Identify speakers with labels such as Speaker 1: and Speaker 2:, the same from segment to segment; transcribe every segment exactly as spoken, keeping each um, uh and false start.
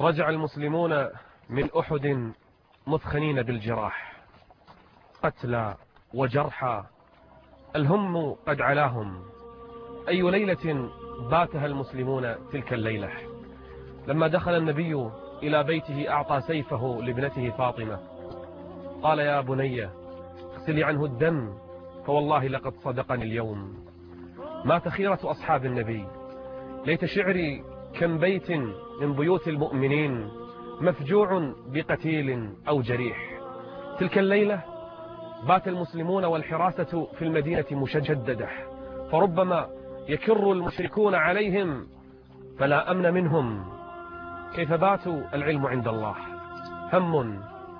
Speaker 1: رجع المسلمون من أحد مثخنين بالجراح، قتلى وجرحى، الهم قد علاهم. أي ليلة باتها المسلمون تلك الليلة. لما دخل النبي إلى بيته أعطى سيفه لابنته فاطمة، قال: يا بني اغسلي عنه الدم، فوالله لقد صدقني اليوم. مات خيرة أصحاب النبي. ليت شعري كم بيت من بيوت المؤمنين مفجوع بقتيل أو جريح. تلك الليلة بات المسلمون والحراسة في المدينة مشددة، فربما يكر المشركون عليهم فلا أمن منهم. كيف باتوا؟ العلم عند الله. هم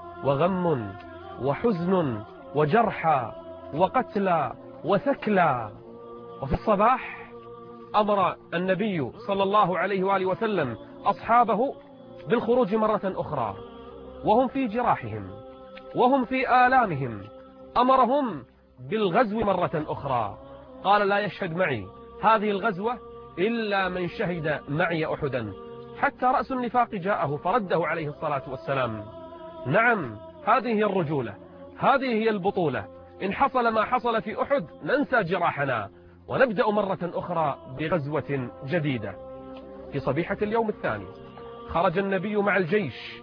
Speaker 1: وغم وحزن وجرحى وقتلى وثكلى. وفي الصباح أمر النبي صلى الله عليه وآله وسلم أصحابه بالخروج مرة أخرى وهم في جراحهم وهم في آلامهم. أمرهم بالغزو مرة أخرى، قال: لا يشهد معي هذه الغزوة إلا من شهد معي أحدا. حتى رأس النفاق جاءه فرده عليه الصلاة والسلام. نعم، هذه هي الرجولة، هذه هي البطولة. إن حصل ما حصل في أحد ننسى جراحنا ونبدأ مرة أخرى بغزوة جديدة. في صبيحة اليوم الثاني خرج النبي مع الجيش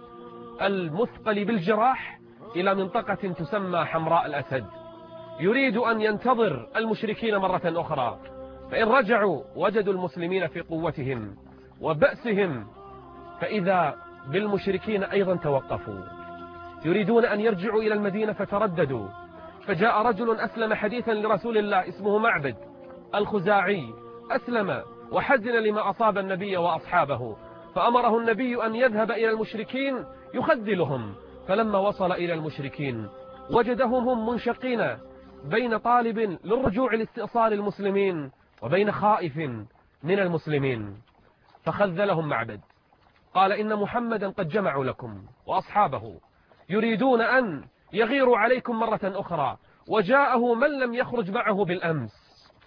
Speaker 1: المثقل بالجراح إلى منطقة تسمى حمراء الأسد، يريد أن ينتظر المشركين مرة أخرى، فإن رجعوا وجدوا المسلمين في قوتهم وبأسهم، فإذا بالمشركين أيضا توقفوا يريدون أن يرجعوا إلى المدينة فترددوا. فجاء رجل أسلم حديثا لرسول الله اسمه معبد الخزاعي، أسلم وحزن لما أصاب النبي وأصحابه، فأمره النبي أن يذهب إلى المشركين يخذلهم. فلما وصل إلى المشركين وجدهم هم منشقين بين طالب للرجوع لاستئصال المسلمين وبين خائف من المسلمين، فخذلهم معبد. قال: إن محمدا قد جمعوا لكم وأصحابه يريدون أن يغيروا عليكم مرة أخرى، وجاءه من لم يخرج معه بالأمس،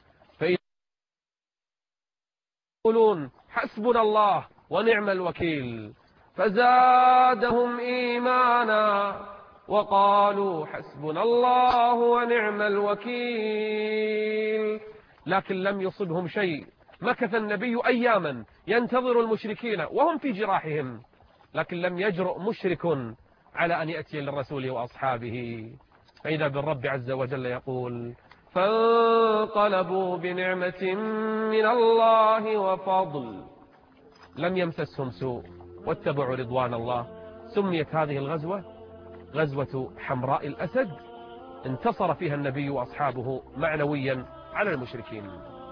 Speaker 1: فيقولون: حسبنا الله ونعم الوكيل. فزادهم إيمانا وقالوا: حسبنا الله ونعم الوكيل. لكن لم يصبهم شيء. مكث النبي أياما ينتظر المشركين وهم في جراحهم، لكن لم يجرؤ مشرك على أن يأتي للرسول وأصحابه. فإذا بالرب عز وجل يقول: فانقلبوا بنعمة من الله وفضل لم يمسسهم سوء واتبعوا رضوان الله. سميت هذه الغزوة غزوة حمراء الأسد، انتصر فيها النبي وأصحابه معنويا على المشركين.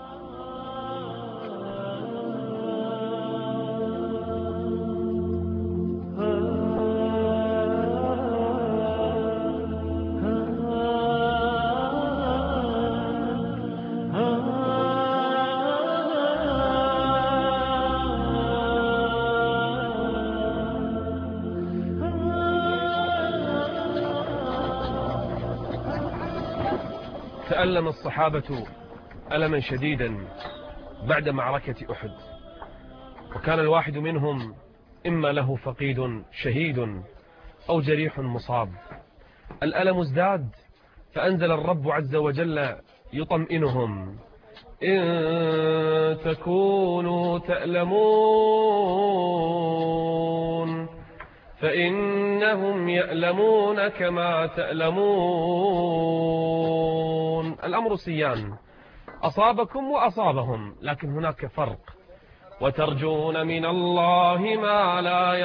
Speaker 1: تألم الصحابة ألما شديدا بعد معركة أحد، وكان الواحد منهم إما له فقيد شهيد أو جريح مصاب. الألم ازداد، فأنزل الرب عز وجل يطمئنهم: إن تكونوا تألمون فإنهم يألمون كما تألمون. الأمر سيان، أصابكم وأصابهم، لكن هناك فرق. وترجون من الله ما لا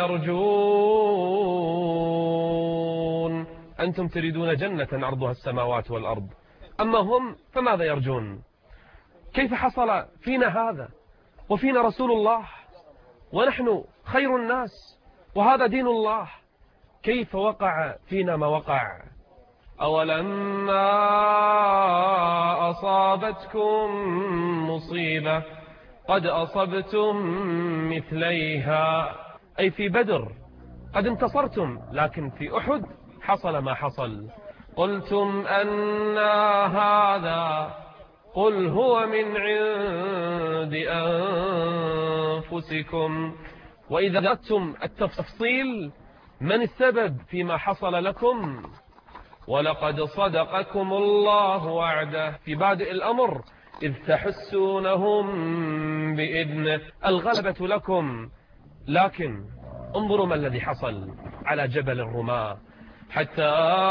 Speaker 1: يرجون. أنتم تريدون جنة عرضها السماوات والأرض، أما هم فماذا يرجون؟ كيف حصل فينا هذا وفينا رسول الله ونحن خير الناس وهذا دين الله؟ كيف وقع فينا ما وقع؟ أولما أصابتكم مصيبة قد أصبتم مثليها، أي في بدر قد انتصرتم، لكن في أحد حصل ما حصل. قلتم أن هذا قل هو من عند أنفسكم وإذا أردتم التفصيل من السبب فيما حصل لكم، ولقد صدقكم الله وعده في بادئ الأمر إذ تحسونهم بإذنه، الغلبة لكم. لكن انظروا ما الذي حصل على جبل الرماة، حتى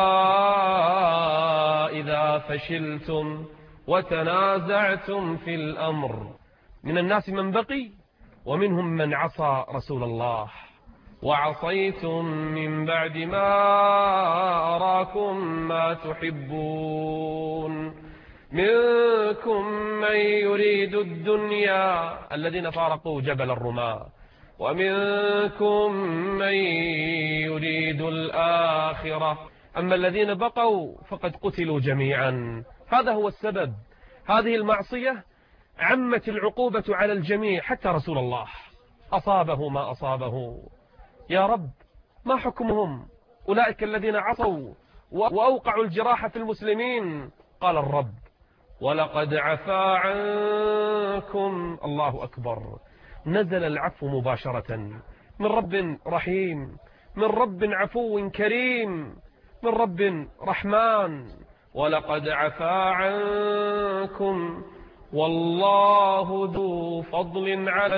Speaker 1: إذا فشلتم وتنازعتم في الأمر، من الناس من بقي ومنهم من عصى رسول الله، وعصيتم من بعد ما أراكم ما تحبون، منكم من يريد الدنيا الذين فارقوا جبل الرماة، ومنكم من يريد الآخرة، أما الذين بقوا فقد قتلوا جميعا. هذا هو السبب، هذه المعصية عمت العقوبة على الجميع، حتى رسول الله أصابه ما أصابه. يا رب ما حكمهم أولئك الذين عصوا وأوقعوا الجراح في المسلمين؟ قال الرب ولقد عفا عنكم. الله أكبر، نزل العفو مباشرة من رب رحيم، من رب عفو كريم، من رب رحمن. ولقد عفا عنكم والله ذو فضل على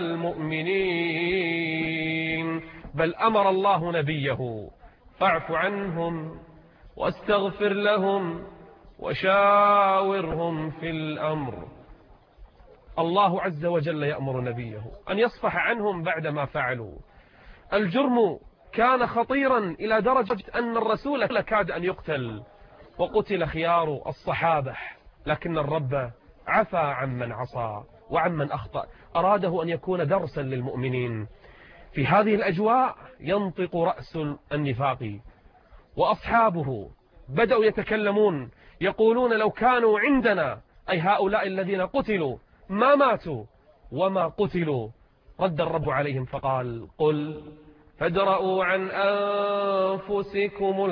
Speaker 1: المؤمنين. بل أمر الله نبيه فاعف عنهم واستغفر لهم وشاورهم في الأمر. الله عز وجل يأمر نبيه أن يصفح عنهم بعدما فعلوا. الجرم كان خطيرا إلى درجة أن الرسول كاد أن يقتل، وقتل خيار الصحابة، لكن الرب عفى عمن عصى وعمن أخطأ، أراده أن يكون درسا للمؤمنين. في هذه الأجواء ينطق رأس النفاق، وأصحابه بدأوا يتكلمون يقولون لو كانوا عندنا، أي هؤلاء الذين قتلوا، ما ماتوا وما قتلوا. رد الرب عليهم فقال قل فادرءوا عن أنفسكم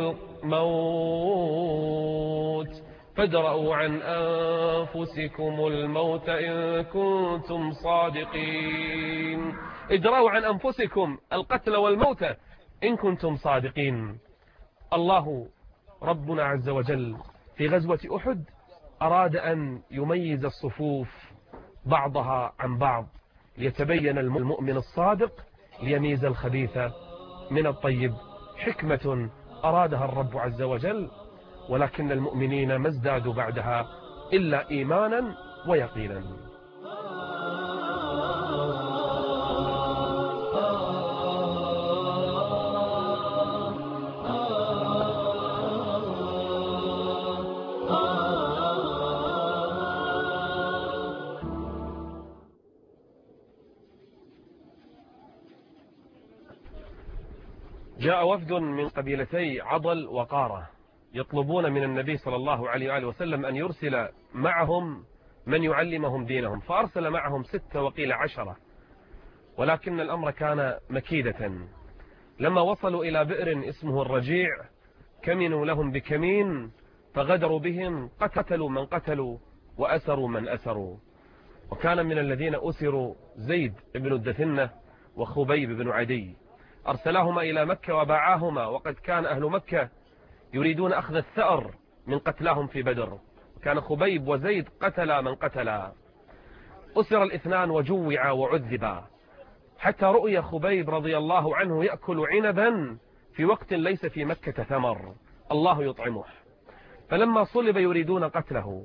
Speaker 1: الموت، فادرءوا عن أنفسكم الموت إن كنتم صادقين. ادرأوا عن أنفسكم القتل والموت إن كنتم صادقين. الله ربنا عز وجل في غزوة أحد أراد أن يميز الصفوف بعضها عن بعض، ليتبين المؤمن الصادق، ليميز الخبيث من الطيب. حكمة أرادها الرب عز وجل، ولكن المؤمنين ما ازدادوا بعدها إلا إيمانا ويقينا. جاء وفد من قبيلتي عضل وقارة يطلبون من النبي صلى الله عليه وآله وسلم أن يرسل معهم من يعلمهم دينهم، فأرسل معهم ستة وقيل عشرة، ولكن الأمر كان مكيدة. لما وصلوا إلى بئر اسمه الرجيع كمنوا لهم بكمين، فغدروا بهم، قتلوا من قتلوا وأسروا من أسروا. وكان من الذين أسروا زيد بن الدثنة وخبيب بن عدي، أرسلاهما إلى مكة وباعاهما، وقد كان أهل مكة يريدون أخذ الثأر من قتلاهم في بدر. كان خبيب وزيد قتلا من قتلا. أسر الاثنان وجوعا وعذبا، حتى رؤي خبيب رضي الله عنه يأكل عنبا في وقت ليس في مكة ثمر، الله يطعمه. فلما صلب يريدون قتله،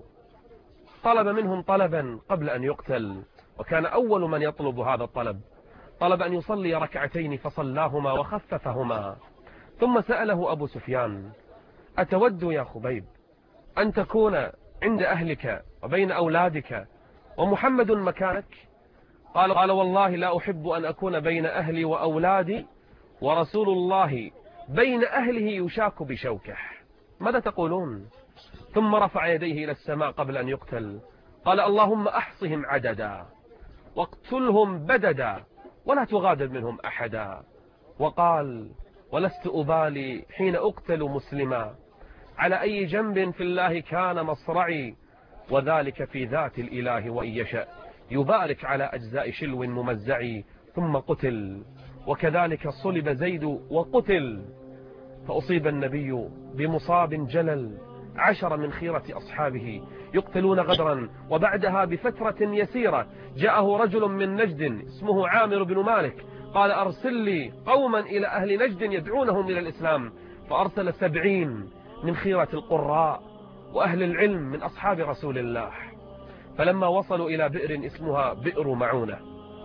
Speaker 1: طلب منهم طلبا قبل أن يقتل، وكان أول من يطلب هذا الطلب. طلب أن يصلي ركعتين فصلاهما وخففهما، ثم سأله أبو سفيان أتود يا خبيب أن تكون عند أهلك وبين أولادك ومحمد مكانك؟ قال قال والله لا أحب أن أكون بين أهلي وأولادي ورسول الله بين أهله يشاك بشوكه. ماذا تقولون؟ ثم رفع يديه إلى السماء قبل أن يقتل، قال اللهم أحصهم عددا واقتلهم بددا ولا تغادر منهم أحدا. وقال ولست أبالي حين أقتل مسلما على أي جنب في الله كان مصرعي، وذلك في ذات الإله وإن يشاء يبارك على أجزاء شلو ممزعي. ثم قتل وكذلك صلب زيد وقتل. فأصيب النبي بمصاب جلل، عشر من خيرة أصحابه يقتلون غدرا. وبعدها بفترة يسيرة جاءه رجل من نجد اسمه عامر بن مالك، قال أرسل لي قوما إلى أهل نجد يدعونهم إلى الإسلام. فأرسل سبعين من خيرة القراء وأهل العلم من أصحاب رسول الله. فلما وصلوا إلى بئر اسمها بئر معونة،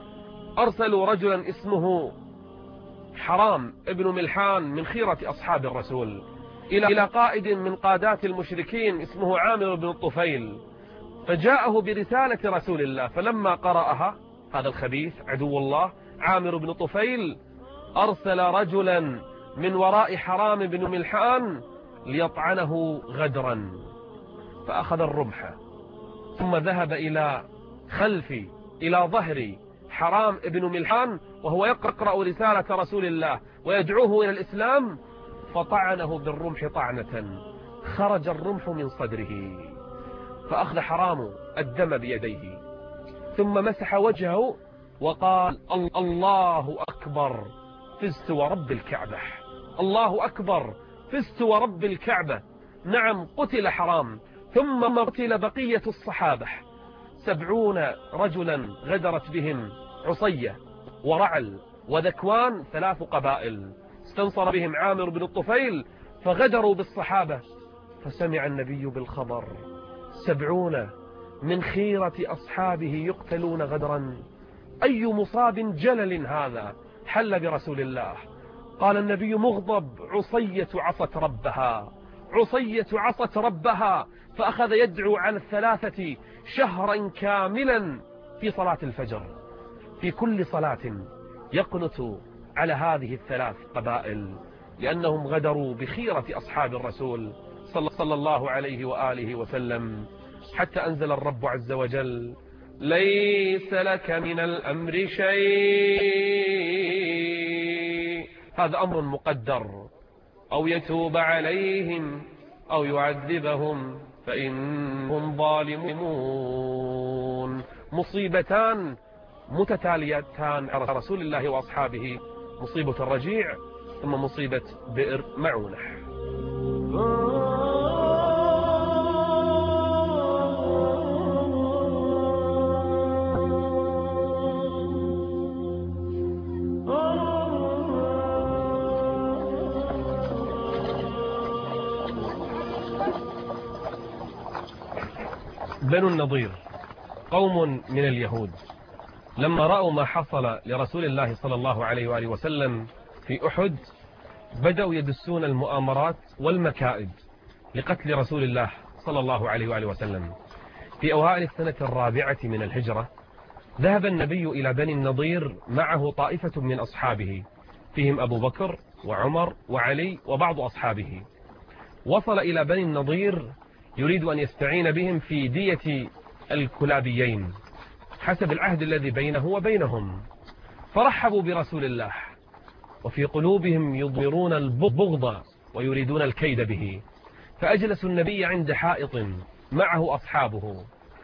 Speaker 1: أرسلوا رجلا اسمه حرام ابن ملحان من خيرة أصحاب الرسول إلى قائد من قادات المشركين اسمه عامر بن الطفيل، فجاءه برسالة رسول الله. فلما قرأها هذا الخبيث عدو الله عامر بن طفيل أرسل رجلا من وراء حرام بن ملحان ليطعنه غدرا، فأخذ الرمح ثم ذهب إلى خلف إلى ظهر حرام بن ملحان وهو يقرأ رسالة رسول الله ويدعوه إلى الإسلام، فطعنه بالرمح طعنة خرج الرمح من صدره، فأخذ حرام الدم بيديه ثم مسح وجهه وقال الله أكبر فزت ورب الكعبة، الله أكبر فزت ورب الكعبة. نعم قتل حرام، ثم قتل بقية الصحابة سبعون رجلا غدرت بهم عصية ورعل وذكوان، ثلاث قبائل استنصر بهم عامر بن الطفيل فغدروا بالصحابة. فسمع النبي بالخبر، سبعون من خيرة أصحابه يقتلون غدرا، أي مصاب جلل هذا حل برسول الله. قال النبي مغضب، عصية عصت ربها، عصية عصت ربها. فأخذ يدعو على الثلاثة شهرا كاملا في صلاة الفجر، في كل صلاة يقنت على هذه الثلاث قبائل، لأنهم غدروا بخيرة أصحاب الرسول صلى الله عليه وآله وسلم، حتى أنزل الرب عز وجل ليس لك من الأمر شيء، هذا أمر مقدر، أو يتوب عليهم أو يعذبهم فإنهم ظالمون. مصيبتان متتاليتان على رسول الله وأصحابه، مصيبة الرجيع ثم مصيبة بئر معونة. بنو النضير قوم من اليهود لما رأوا ما حصل لرسول الله صلى الله عليه وآله وسلم في أحد بدأوا يدسون المؤامرات والمكائد لقتل رسول الله صلى الله عليه وآله وسلم. في أوائل السنة الرابعة من الهجرة ذهب النبي إلى بني النضير معه طائفة من أصحابه، فيهم أبو بكر وعمر وعلي وبعض أصحابه. وصل إلى بني النضير يريد أن يستعين بهم في دية الكلابيين حسب العهد الذي بينه وبينهم، فرحبوا برسول الله وفي قلوبهم يضمرون البغض ويريدون الكيد به. فأجلسوا النبي عند حائط معه أصحابه،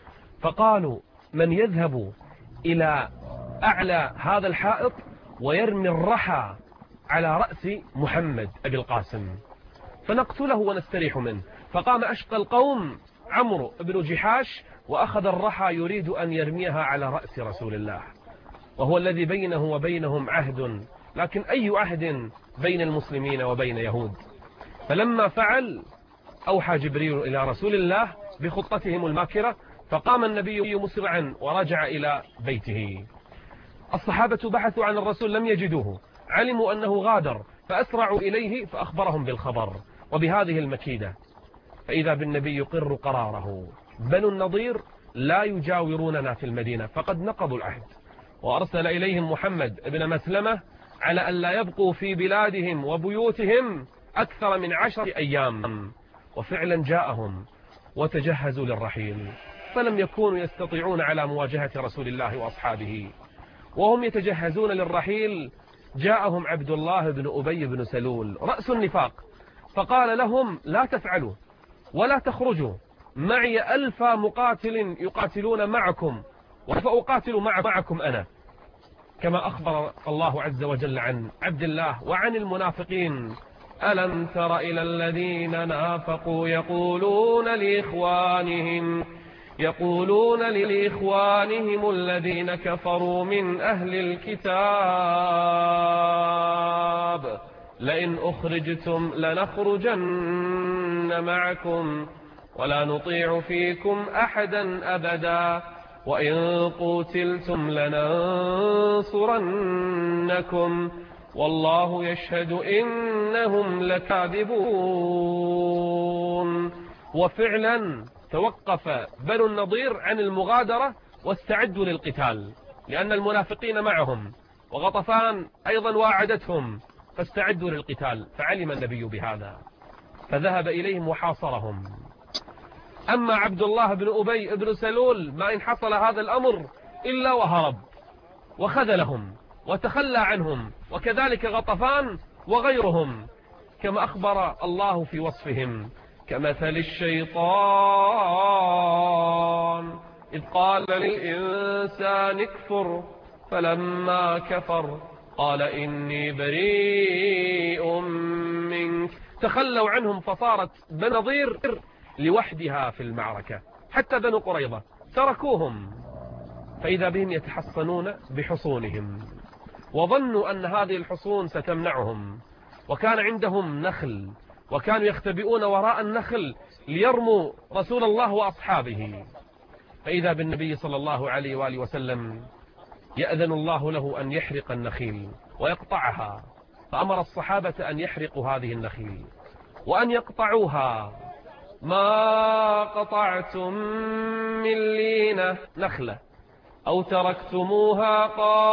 Speaker 1: فقالوا من يذهب إلى أعلى هذا الحائط ويرمي الرحى على رأس محمد أبي القاسم فنقتله ونستريح منه. فقام أشقى القوم عمرو بن جحاش وأخذ الرحى يريد أن يرميها على رأس رسول الله، وهو الذي بينه وبينهم عهد، لكن أي عهد بين المسلمين وبين يهود. فلما فعل أوحى جبريل إلى رسول الله بخطتهم الماكرة، فقام النبي مسرعا ورجع إلى بيته. الصحابة بحثوا عن الرسول لم يجدوه، علموا أنه غادر فأسرعوا إليه فأخبرهم بالخبر وبهذه المكيدة. فإذا بالنبي يقر قراره، بنو النضير لا يجاوروننا في المدينة فقد نقضوا العهد، وأرسل إليهم محمد بن مسلمة على أن لا يبقوا في بلادهم وبيوتهم أكثر من عشر أيام. وفعلا جاءهم وتجهزوا للرحيل، فلم يكونوا يستطيعون على مواجهة رسول الله وأصحابه. وهم يتجهزون للرحيل جاءهم عبد الله بن أبي بن سلول رأس النفاق، فقال لهم لا تفعلوا ولا تخرجوا، معي ألف مقاتل يقاتلون معكم وفأقاتل معكم أنا. كما أخبر الله عز وجل عن عبد الله وعن المنافقين: ألم تر إلى الذين نافقوا يقولون لإخوانهم يقولون لإخوانهم الذين كفروا من أهل الكتاب لئن أخرجتم لنخرجن معكم ولا نطيع فيكم أحدا أبدا وإن قتلتم لننصرنكم والله يشهد إنهم لكاذبون. وفعلا توقف بنو النضير عن المغادرة واستعدوا للقتال، لأن المنافقين معهم وغطفان أيضا واعدتهم، فاستعدوا للقتال. فعلم النبي بهذا فذهب إليهم وحاصرهم. أما عبد الله بن أبي بن سلول ما إن حصل هذا الأمر إلا وهرب وخذلهم وتخلى عنهم، وكذلك غطفان وغيرهم، كما أخبر الله في وصفهم: كمثل الشيطان إذ قال للإنسان اكفر فلما كفر قال إني بريء منك. تخلوا عنهم فصارت بنو النضير لوحدها في المعركة، حتى بنو قريظة تركوهم، فإذا بهم يتحصنون بحصونهم، وظنوا أن هذه الحصون ستمنعهم، وكان عندهم نخل وكانوا يختبئون وراء النخل ليرموا رسول الله وأصحابه. فإذا بالنبي صلى الله عليه وآله وسلم يأذن الله له أن يحرق النخيل ويقطعها، فأمر الصحابة أن يحرقوا هذه النخيل وأن يقطعوها. ما قطعتم من لينة نخلة أو تركتموها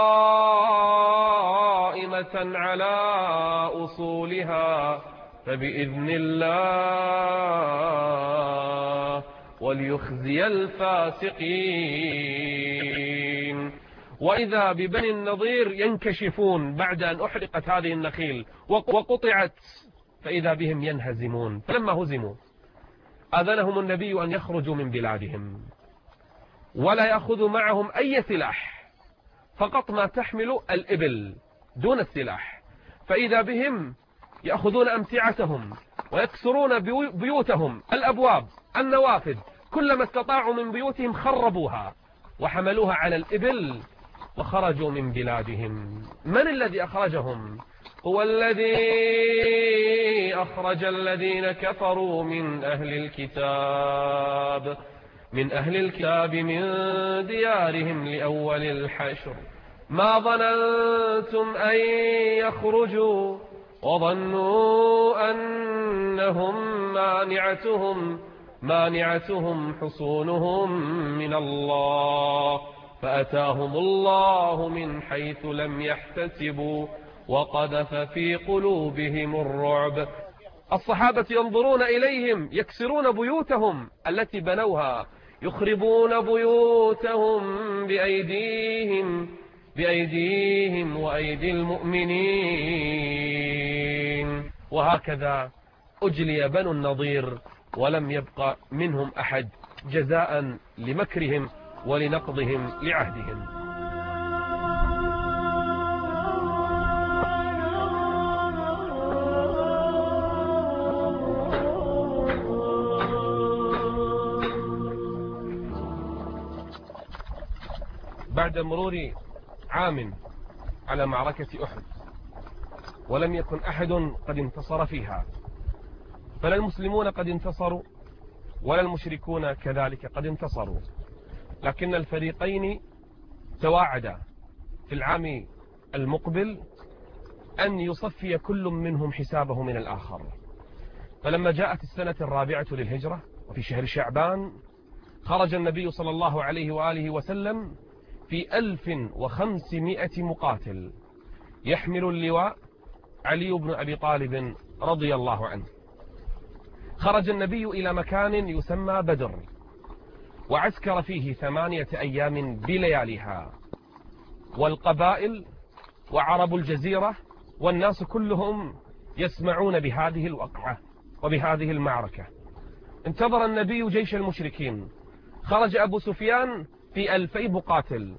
Speaker 1: قائمة على أصولها فبإذن الله وليخزي الفاسقين. وإذا ببني النضير ينكشفون بعد أن أحرقت هذه النخيل وقطعت، فإذا بهم ينهزمون. فلما هزموا أذنهم النبي أن يخرجوا من بلادهم ولا يأخذوا معهم أي سلاح، فقط ما تحمل الإبل دون السلاح. فإذا بهم يأخذون أمتعتهم ويكسرون بيوتهم، الأبواب، النوافذ، كلما استطاعوا من بيوتهم خربوها وحملوها على الإبل وخرجوا من بلادهم. من الذي أخرجهم؟ هو الذي أخرج الذين كفروا من أهل الكتاب من أهل الكتاب من ديارهم لأول الحشر ما ظننتم أن يخرجوا وظنوا أنهم مانعتهم مانعتهم حصونهم من الله فأتاهم الله من حيث لم يحتسبوا وقذف في قلوبهم الرعب. الصحابة ينظرون إليهم يكسرون بيوتهم التي بنوها، يخربون بيوتهم بأيديهم بأيديهم وأيدي المؤمنين. وهكذا أجلي بنو النضير ولم يبق منهم أحد جزاء لمكرهم ولنقضهم لعهدهم. بعد مرور عام على معركة أحد ولم يكن أحد قد انتصر فيها، فلا المسلمون قد انتصروا ولا المشركون كذلك قد انتصروا، لكن الفريقين تواعدا في العام المقبل أن يصفي كل منهم حسابه من الآخر. فلما جاءت السنة الرابعة للهجرة وفي شهر شعبان خرج النبي صلى الله عليه وآله وسلم في ألف وخمسمائة مقاتل، يحمل اللواء علي بن أبي طالب رضي الله عنه. خرج النبي إلى مكان يسمى بدر وعسكر فيه ثمانية أيام بلياليها، والقبائل وعرب الجزيرة والناس كلهم يسمعون بهذه الوقعة وبهذه المعركة. انتظر النبي جيش المشركين، خرج أبو سفيان في ألفي مقاتل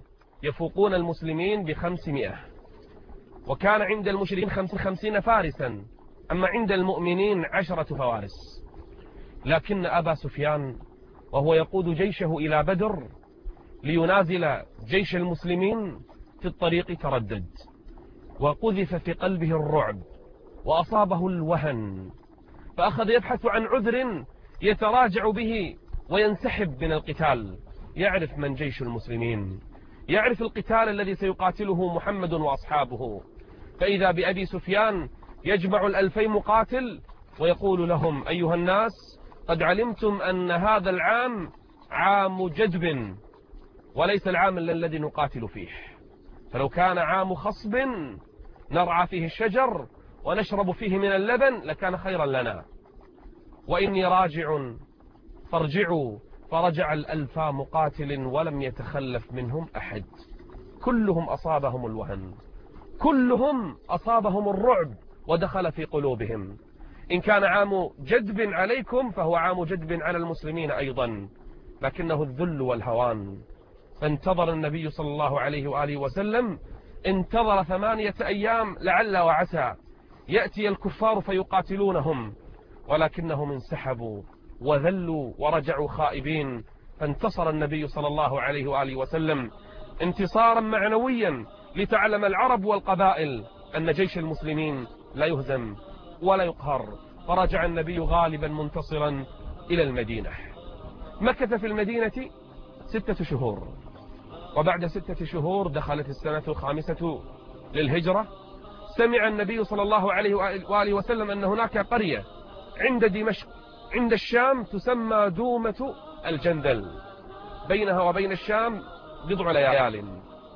Speaker 1: يفوقون المسلمين بخمسمائة، وكان عند المشركين خمس خمسين فارسا، أما عند المؤمنين عشرة فوارس. لكن أبا سفيان وهو يقود جيشه إلى بدر لينازل جيش المسلمين في الطريق تردد، وقذف في قلبه الرعب وأصابه الوهن، فأخذ يبحث عن عذر يتراجع به وينسحب من القتال. يعرف من جيش المسلمين، يعرف القتال الذي سيقاتله محمد وأصحابه، فإذا بأبي سفيان يجمع الألفي مقاتل ويقول لهم: أيها الناس، قد علمتم أن هذا العام عام جدب وليس العام الذي نقاتل فيه، فلو كان عام خصب نرعى فيه الشجر ونشرب فيه من اللبن لكان خيرا لنا، وإني راجع فارجعوا. فرجع الألفا مقاتل ولم يتخلف منهم أحد، كلهم أصابهم الوهن، كلهم أصابهم الرعب ودخل في قلوبهم. إن كان عام جدب عليكم فهو عام جدب على المسلمين أيضا، لكنه الذل والهوان. فانتظر النبي صلى الله عليه وآله وسلم، انتظر ثمانية أيام لعل وعسى يأتي الكفار فيقاتلونهم، ولكنهم انسحبوا وذلوا ورجعوا خائبين. فانتصر النبي صلى الله عليه وآله وسلم انتصارا معنويا لتعلم العرب والقبائل أن جيش المسلمين لا يهزم ولا يقهر. فرجع النبي غالبا منتصرا إلى المدينة. مكث في المدينة ستة شهور، وبعد ستة شهور دخلت السنة الخامسة للهجرة. سمع النبي صلى الله عليه وآله وسلم أن هناك قرية عند دمشق عند الشام تسمى دومة الجندل، بينها وبين الشام بضع ليال.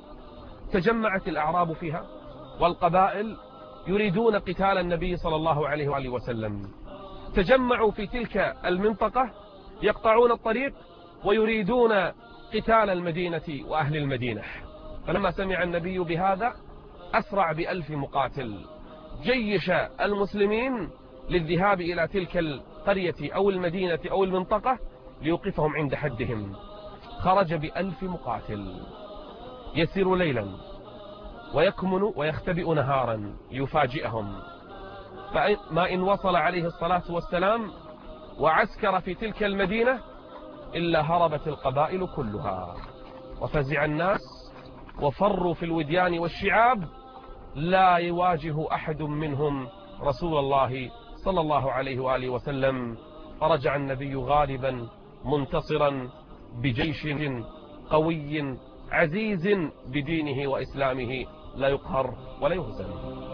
Speaker 1: تجمعت الأعراب فيها والقبائل يريدون قتال النبي صلى الله عليه وآله وسلم. تجمعوا في تلك المنطقة يقطعون الطريق ويريدون قتال المدينة وأهل المدينة. فلما سمع النبي بهذا أسرع بألف مقاتل جيش المسلمين للذهاب إلى تلك القرية أو المدينة أو المنطقة ليوقفهم عند حدهم. خرج بألف مقاتل يسير ليلا ويكمن ويختبئ نهارا ليفاجئهم، فما إن وصل عليه الصلاة والسلام وعسكر في تلك المدينة إلا هربت القبائل كلها وفزع الناس وفروا في الوديان والشعاب، لا يواجه أحد منهم رسول الله صلى الله عليه وآله وسلم. فرجع النبي غالبا منتصرا بجيش قوي عزيز بدينه وإسلامه لا يقهر ولا يهزم.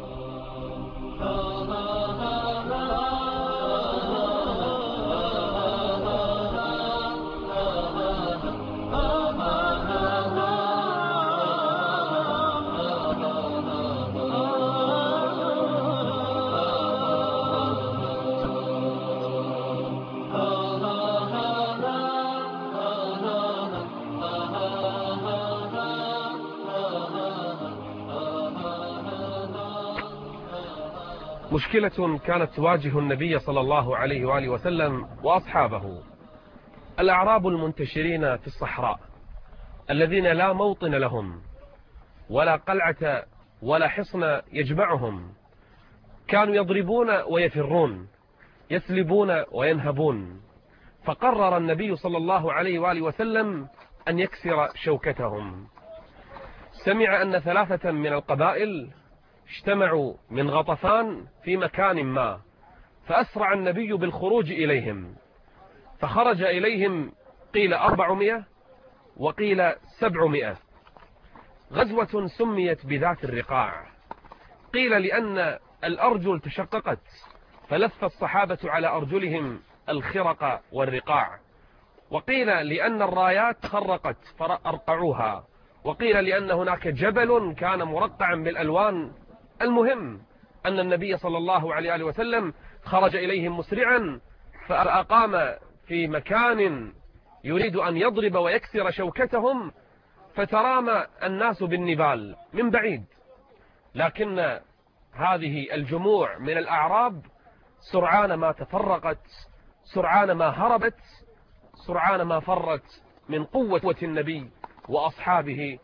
Speaker 1: مشكلة كانت تواجه النبي صلى الله عليه وآله وسلم وأصحابه. الأعراب المنتشرين في الصحراء الذين لا موطن لهم ولا قلعة ولا حصن يجمعهم، كانوا يضربون ويفرون، يسلبون وينهبون. فقرر النبي صلى الله عليه وآله وسلم أن يكسر شوكتهم. سمع أن ثلاثة من القبائل اجتمعوا من غطفان في مكان ما، فأسرع النبي بالخروج إليهم، فخرج إليهم قيل أربعمائة وقيل سبعمائة. غزوة سميت بذات الرقاع، قيل لأن الأرجل تشققت فلف الصحابة على أرجلهم الخرق والرقاع، وقيل لأن الرايات خرقت فأرقعوها، وقيل لأن هناك جبل كان مرقعا بالألوان. المهم أن النبي صلى الله عليه وسلم خرج إليهم مسرعا، فأقام في مكان يريد أن يضرب ويكسر شوكتهم، فترامى الناس بالنبال من بعيد. لكن هذه الجموع من الأعراب سرعان ما تفرقت، سرعان ما هربت، سرعان ما فرت من قوة النبي وأصحابه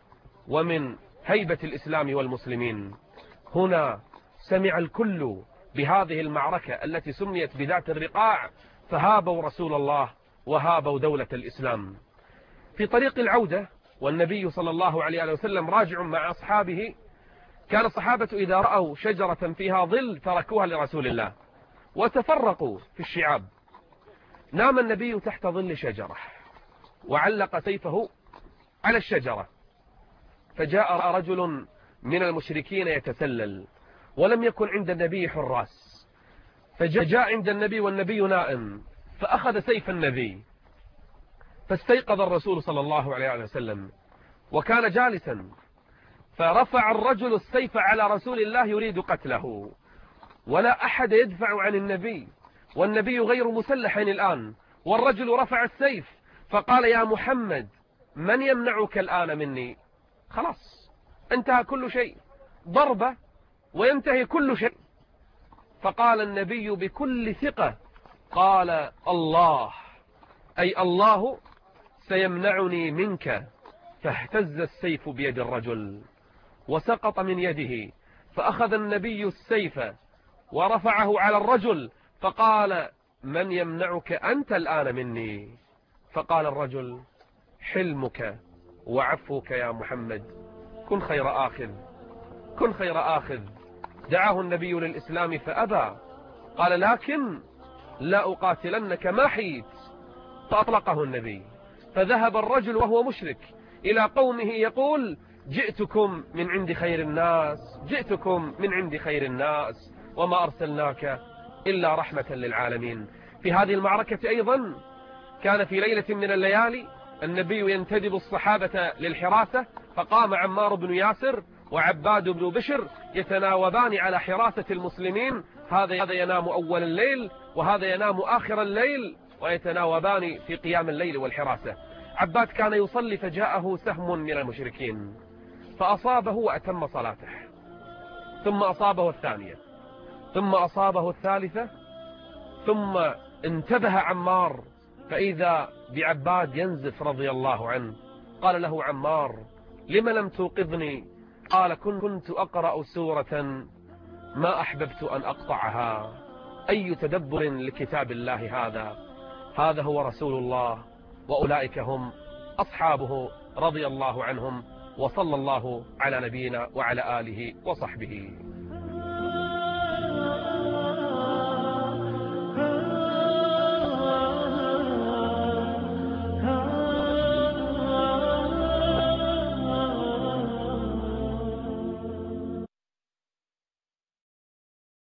Speaker 1: ومن هيبة الإسلام والمسلمين. هنا سمع الكل بهذه المعركة التي سميت بذات الرقاع، فهابوا رسول الله وهابوا دولة الإسلام. في طريق العودة والنبي صلى الله عليه وسلم راجع مع أصحابه، كان الصحابة إذا رأوا شجرة فيها ظل تركوها لرسول الله وتفرقوا في الشعاب. نام النبي تحت ظل شجرة وعلق سيفه على الشجرة، فجاء رجل من المشركين يتسلل، ولم يكن عند النبي حراس، فجاء عند النبي والنبي نائم، فأخذ سيف النبي، فاستيقظ الرسول صلى الله عليه وسلم وكان جالسا، فرفع الرجل السيف على رسول الله يريد قتله، ولا أحد يدفع عن النبي، والنبي غير مسلح الآن، والرجل رفع السيف فقال: يا محمد من يمنعك الآن مني؟ خلاص انتهى كل شيء، ضربة وينتهي كل شيء. فقال النبي بكل ثقة، قال: الله، أي الله سيمنعني منك. فاهتز السيف بيد الرجل وسقط من يده، فأخذ النبي السيف ورفعه على الرجل فقال: من يمنعك أنت الآن مني؟ فقال الرجل: حلمك وعفوك يا محمد، كن خير آخذ، كن خير آخذ. دعاه النبي للإسلام فأبى، قال: لكن لا أقاتلنك ما حييت. فأطلقه النبي، فذهب الرجل وهو مشرك إلى قومه يقول: جئتكم من عند خير الناس، جئتكم من عند خير الناس، وما أرسلناك إلا رحمة للعالمين. في هذه المعركة أيضا كان في ليلة من الليالي النبي ينتدب الصحابة للحراسة، فقام عمار بن ياسر وعباد بن بشر يتناوبان على حراسة المسلمين، هذا ينام أول الليل وهذا ينام آخر الليل، ويتناوبان في قيام الليل والحراسة. عباد كان يصلي فجاءه سهم من المشركين فأصابه وأتم صلاته، ثم أصابه الثانية، ثم أصابه الثالثة، ثم انتبه عمار فإذا بعباد ينزف رضي الله عنه. قال له عمار: لم لم توقظني؟ قال: كنت أقرأ سورة ما أحببت أن أقطعها. أي تدبر لكتاب الله هذا! هذا هو رسول الله، وأولئك هم أصحابه رضي الله عنهم، وصلى الله على نبينا وعلى آله وصحبه.